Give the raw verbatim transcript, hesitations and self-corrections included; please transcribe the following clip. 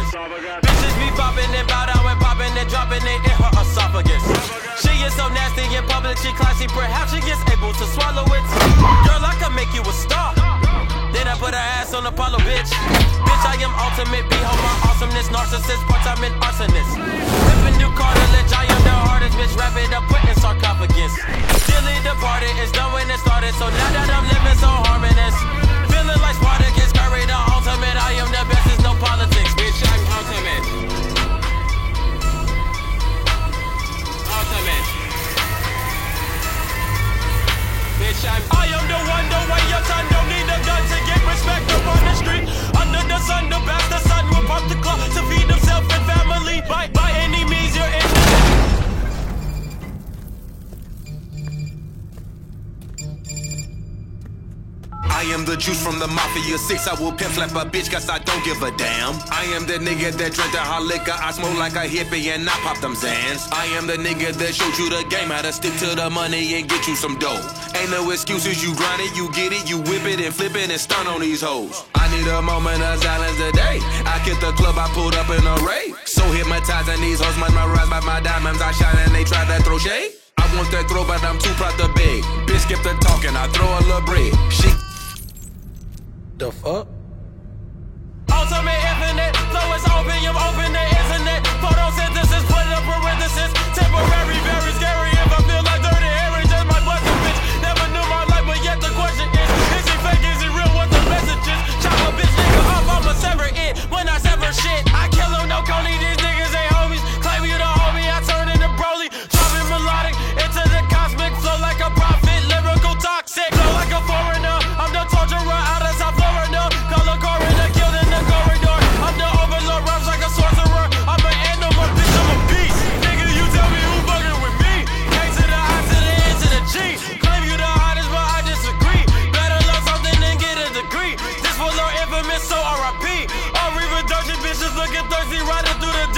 esophagus. Bitches be bopping and bow down and popping and dropping it in her esophagus. She is so nasty in public, she classy, perhaps she is able to swallow it. Girl, I can make you a star. Then I put her ass on Apollo, bitch. Bitch, I am ultimate, behold my awesomeness. Narcissist, part-time and arsonist. Ripping new cartilage, I am the hardest, bitch. Wrap it up, put in sarcophagus. Dilly departed, it's done when it started. So now that I'm living so harmonious, feeling like Spartacus, Curry the ultimate. I am the best, there's no politics, bitch. I'm ultimate. Ultimate. Bitch, I'm I am the one, the way your son don't need a gun to get respect up on the street. Under the sun, the bastard son will pump the clock to feed himself and family. By, by any means, you're in. I am the juice from the Mafia six. I will pimp slap a bitch cause I don't give a damn. I am the nigga that drank the hot liquor. I smoke like a hippie and I pop them Zans. I am the nigga that showed you the game, how to stick to the money and get you some dough. Ain't no excuses, you grind it, you get it, you whip it and flip it and stun on these hoes. I need a moment of silence today. I hit the club, I pulled up in a raid. So hypnotizing these hoes, mesmerized by my diamonds. I shine and they try to throw shade. I want that throw, but I'm too proud to beg. Bitch, skip the talking, I throw a little bread. She The fuck? Ultimate infinite, flow is open, you open the internet. Photosynthesis, put in parenthesis. Temporary, very scary. If I feel like dirty Harry, just my bucket, bitch. Never knew my life, but yet the question is: is it fake? Is it real? What the message is? Chop a bitch nigga up, I'ma sever it. When I sever shit, I kill him, no Coney. These niggas ain't homies. Claim you the homie, I turn into Broly. Dropping melodic into the cosmic flow like a prophet. Lyrical toxic, flow like a foreigner. I'm the torturer out of South Florida. Call a coroner, killed in the corridor. I'm the overlord, rhymes like a sorcerer. I'm an animal, bitch, I'm a beast. Nigga, you tell me who bugging with me. K to the I to the N to the G. Claim you the hottest, but I disagree. Better love something than get a degree. This was our infamous, so R I P. All reproduction bitches looking thirsty, riding through the